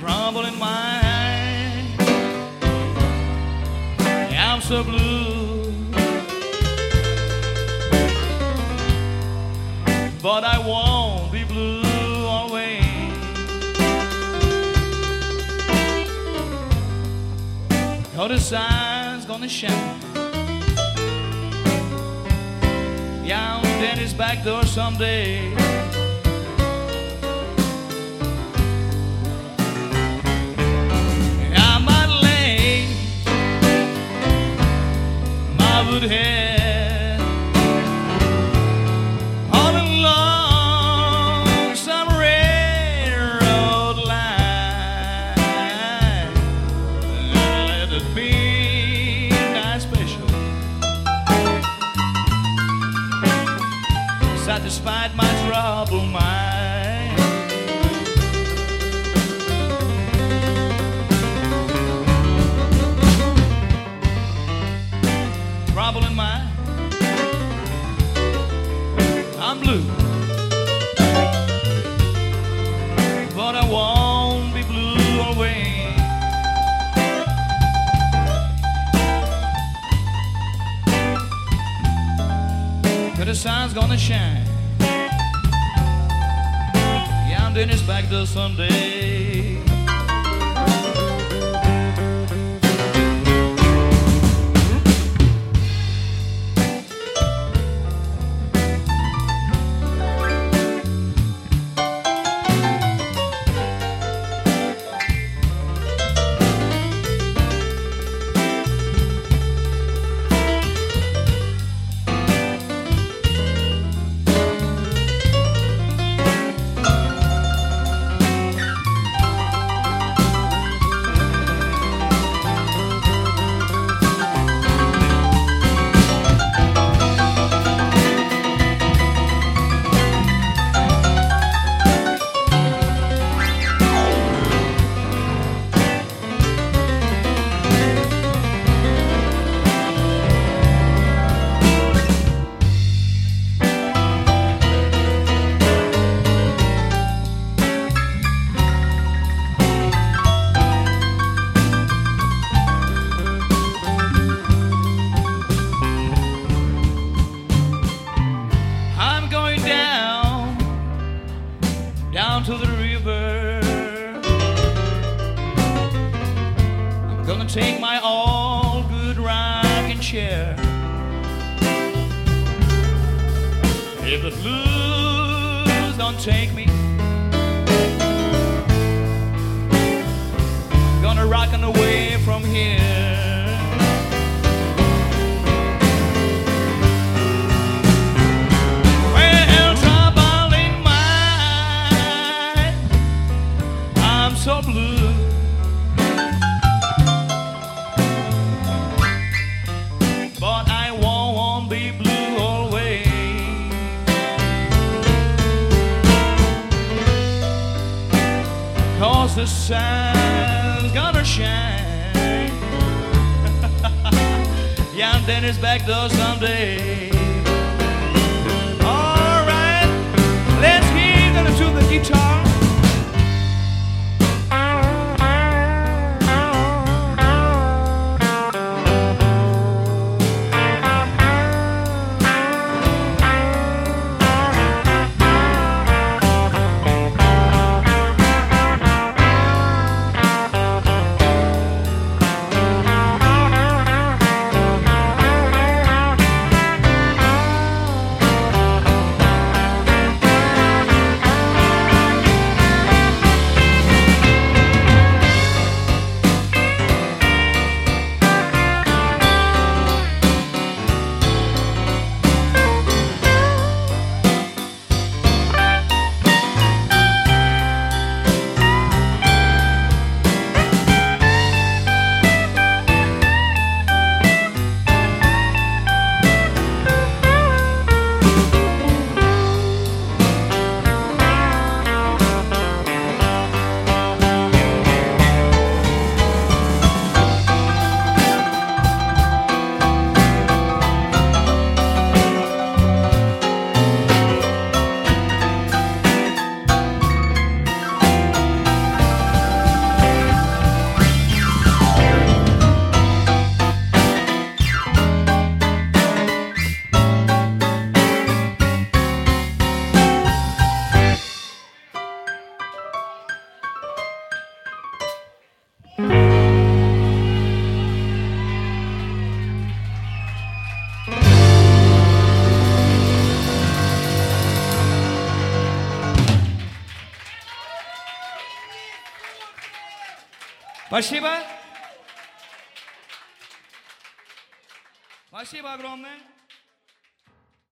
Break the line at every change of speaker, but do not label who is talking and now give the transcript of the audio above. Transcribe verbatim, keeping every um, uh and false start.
trouble in mind. I'm so blue, but I won't be blue always. Oh, the sun's gonna shine. Yeah, I'm Dennis back door someday. I might lay my wood head all along some railroad line. Let it be not special. Satisfied my trouble mind. Trouble in mind. I'm blue, but I won't be blue always. But the sun's gonna shine. Yeah, I'm doing this back there someday. Down to the river, I'm gonna take my all good rocking chair. If the blues don't take me, I'm gonna rockin' away from here. So blue, but I won't be blue always. Cause the sun's gonna shine. Yeah, and then it's back door someday. Alright, let's get into the guitar. Спасибо. Спасибо огромное.